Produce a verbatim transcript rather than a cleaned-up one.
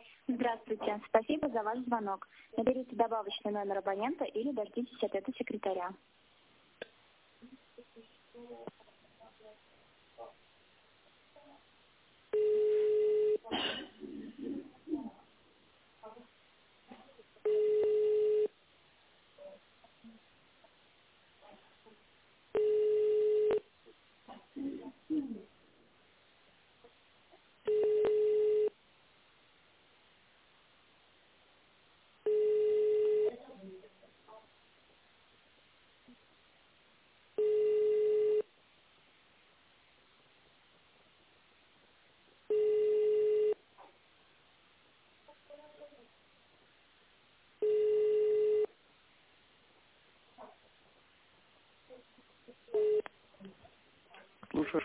Здравствуйте. Спасибо за ваш звонок. Наберите добавочный номер абонента или дождитесь ответа секретаря.